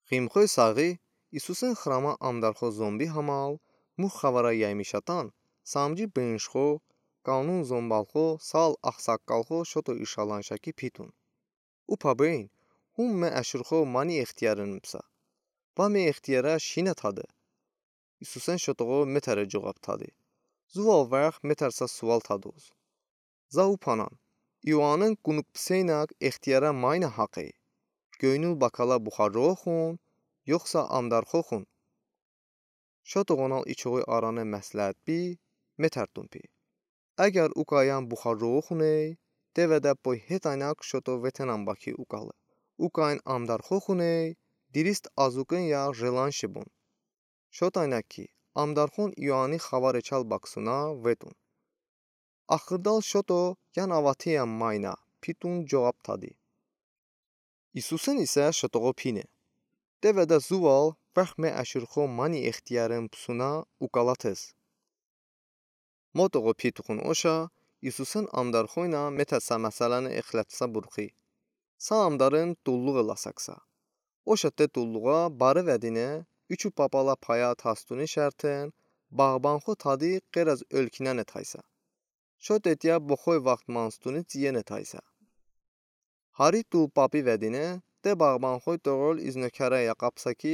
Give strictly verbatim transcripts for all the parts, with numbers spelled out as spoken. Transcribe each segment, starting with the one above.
Խիմխոյ սաղի Իսուսեն խրամա ամդարխո զոմբի համալ մուխ խավարա յայմիշատան սամջի բենշխո կանուն զոմբալխո սալ ախսակկալխո շոտո իշալանշակի փիտուն Ուփաբեին հում մե əşirxo mani ixtiyarın mısa Ba me ixtiyara şine tadı Իսուսեն շոտողո մեթերը ջողապ թադի Զուալ վախ մեթերսա սուալ թադոզ Զաուփանան Իոանն կունուկպսեյնակ ixtiyara mayna haqı Göynül bakala buxarroxun yoxsa amdarxoxun Şotողոնալ իչողի արանը məsləhət bi մեթերտումպի Əgər uqayan buxarroxun ey Devədə boy hetaynak şoto vetenan baki uqalı Uqayın amdarxoxun ey Dirist azukın ya jelanşibun Şotaynak ki amdarxon İoanı xavareçal baksuna vetun Axırdal şoto yan avatiyan mayna pitun cevap tadı İsusın isə şotoğu pini Devədə zuval vəxmə əşirxo mani ixtiyarın pusuna uqalatız Motoğu pituxun oşa İsusın amdarxoyna metəsə məsələni ixlətsə burxi Sa amdarın dulluğu lasaqsa Oşa te dulluğa barı vədinə Üçü papala paya tastuni şərtən Bağbanxo tadı qeraz ölkinən etaysa Şot etya boxoy vaxt manstuni ciyen etaysa Hari dul papi vədinə De bağbanxoy doğul iznökərə yaqapsa ki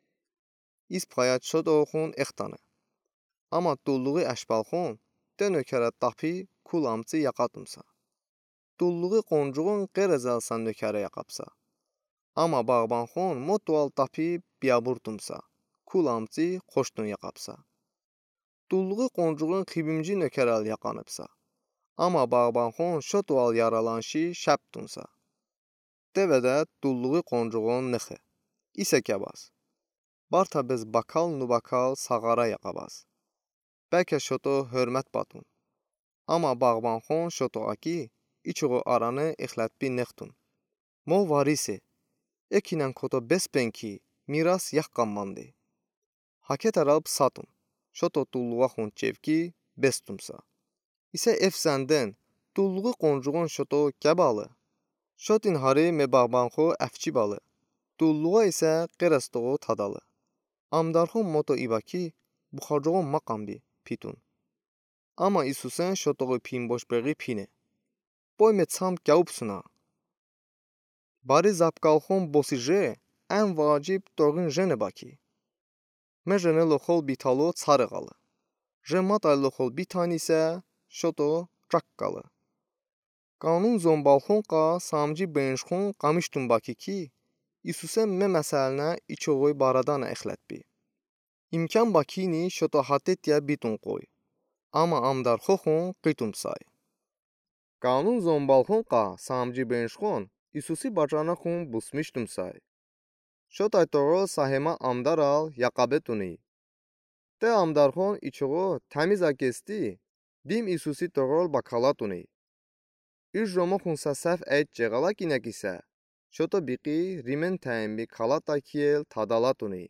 İz paya çod oxun extanı Ama dulluğu əşbalxon De nökərə dapi kul amcı yaqatımsa Dulluğu qoncuğun qeraz alsan nökərə yaqapsa Ama bağbanxon motual dapi biyaburdumsa Kul amcı xoşdun yaqapsa Dulluğu qoncuğun xibimci nökərəl yaqanıbsa Ama bağbanxon şotual yaralanşı şəbdunsa Devədə dulluğu qoncuğun nıxı İsə kəbaz Barta bez bakal nubakal sağara yaqabaz Bəlkə şoto hörmət batun Ama bağbanxon şoto aki İçoğu aranı ixlətbi nıxtun Mo varisi Ekinən koto bespen ki Miras yaxqammandı Haket aralb satun Şoto dulluğa xun cevki bestumsa İsə efsəndən Dulluğu qoncuğun şoto gəbalı Şotin hari me bağbanxo əfçi balı Dulluğa isə qerastoğu tadalı Amdarxon moto ibaki Buxarcoğun maqambi pitun Ama İsusən şotoğu pinboş beği pini Boy me çam gəupsuna Bari zapqalxon bosije Ən vacib doğun jene baki Me jene loxol bitalo çarıqalı Jemat ay loxol bitani isə Şoto çaqqalı Qanun zombalxon qa samcı benşxon qamıştun baki ki İsusən me məsəlinə içoğuy baradana əxlətbi İmkan bakini şoto hatetya bitun qoy Ama amdarxoxon qitun say Qanun zombalxon qa samcı benşxon İsusi bacana xun busmiştum say Şotay toğu sahema amdaral yaqabetuni De amdarxon içoğu təmiz agesti Dim İsusi toğul bakalatuni İjromo xunsa səf əyt ceğalak inək isə Şoto biqi rimen təyimbi kalata kiel tadalatuni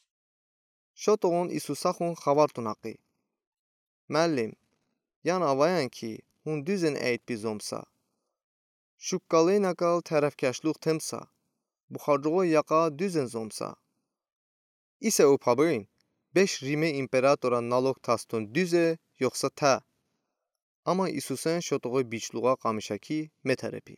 Şotoğun İsusa xun xavartun haqi Məllim Yan avayan ki Hun düzen əyt bizomsa Şuqqalı naqal tərəfkəşluq temsa Buxarcoğu yaqa düzen zomsa İsə upabın Beş rime imperatora nalog tastun düze yoxsa tə Ama İsusən şotoğu biçluğa qamışaki metərepi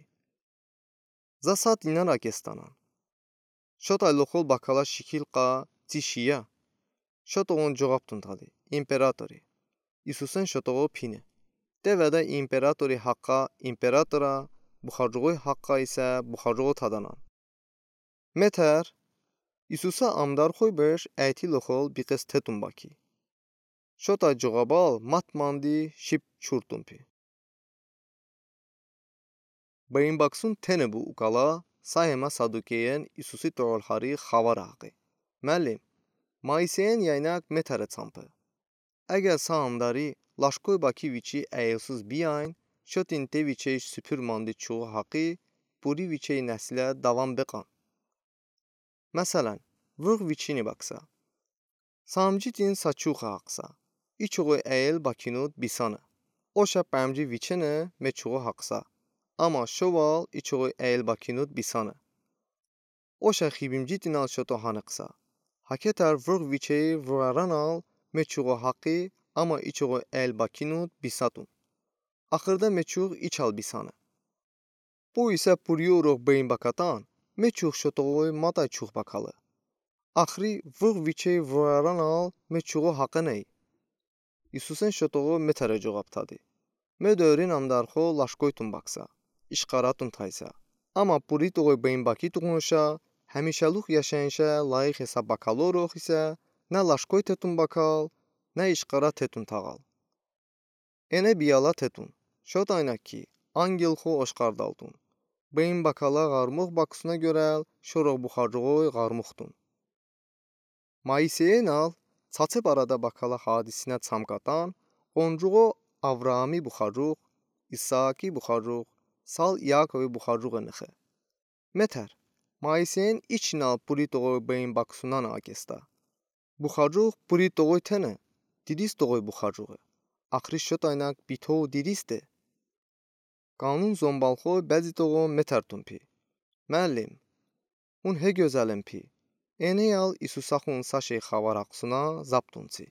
Zasat inara gestanan Şotay loxol bakala şikil qa cişiya Şotoğun cevaptun tadı imperatori İsusən şotoğu pini Devədə imperatori haqqa imperatora Buxarcoğu haqqa isə buxarcoğu tadanan Metər İsusa amdar xoy beş əyti loxol biqes tetun baki Şotay cevabal matmandi şip çurtumpi Bayın baksun tene bu uqala Sayema sadukeyen İsusi toğulhari xavar haqı Məllim Maiseyen yaynak metərə çampı Əgər saamdari Laşkoy baki viçi əyilsiz biyayn Şotin te viçey süpür mandi çoğu haqı Buri viçey nəsilə davam beqan Məsələn Vıq viçini baksa Samcitin saçuqa haqsa İçoğu əyil bakinud bisanı Oşa bəmci viçene meçoğu haqsa Ama şoval içoğu əyil bakinud bisanı Օշա խիբիմջի տինալ շոտո հանıqsa. Haketər vırg viçeyi vıraran al meçuğu haqqı ama içuğu el bakinut bisatun. Axırda meçuğ iç al bisanı. Bu isə puriyoruq beyin bakatan meçuğ şotoğu maday çuğ bakalı. Axri vırg viçeyi vıraran al meçuğu haqqı ney? İsusen şotoğu metərə cavabtadı. Medörin amdarxo laşkoytun baksa. İşqaratun taysa. Ama puri toğu beyin baki tuğunuşa həmişəluq yaşayınşa layıq hesab bakaloruq isə nə laşkoy tetun bakal, nə işqara tetun tağal. Ene biyala tetun. Şot aynak ki, angelxo oşqardaldun. Beyin bakala qarmuq bakusuna görəl, şoroq buxarcıqoy qarmuqdun. Maiseyen al, çaçıb arada bakala hadisinə çamqatan, qoncuğo Avrami buxarcuq, İsaki buxarcuq, sal Yakovi buxarcuq enixə. Metər. Maiseyen içinal puri toğu beyin bakusundan agesta. Buxarcuq puri toğu tene, didis toğu buxarcuğu. Axri şot aynak bitoğu didisdi. Qanun zombalxo bəzi toğu metər tumpi. Müəllim, un he gözəlim pi. Ene al İsusaxun saşey xavaraqsuna zaptunci.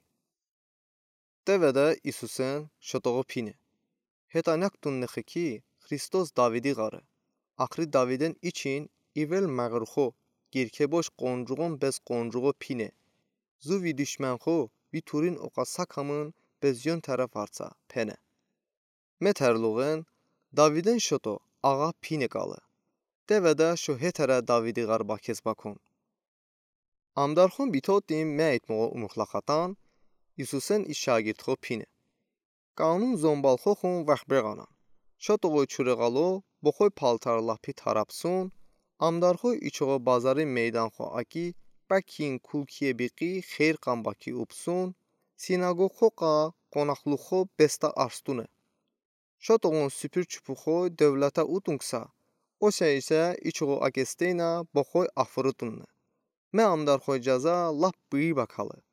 Devədə İsusen şotoğu pini. Hetaynaqtun nexi ki, Xristos Davidi qarı. Axri Daviden için İvel məğrxo, girkeboş qoncuğun bez qoncuğu pine. Zuvi düşmənxo, vi turin oqa sakamın bezyon tərəf arsa, pene. Metərluğun, Daviden şoto, ağa pine qalı. Devədə şo hetərə Davidi qar bakez bakon. Amdarxon bitotdim məyitmoğu umuxlaxatan, İsusen iş şagirtxo pine. Qanun zombalxo xun vaxbreğanan. Şotoğu çürəqalo, boxoy paltarlapi tarapsun, Amdarxo içoğu bazarı meydanxo aki, bəkin kulkiye biqi xeyr qambaki upsun, sinagoxo qa qonaqluxo besta arstune. Şotoğun süpür çupuxo dövlətə utunksa, o şey isə içoğu agesteyna boxoy afırıtunne. Mə amdarxo caza lap bıyi bakalı.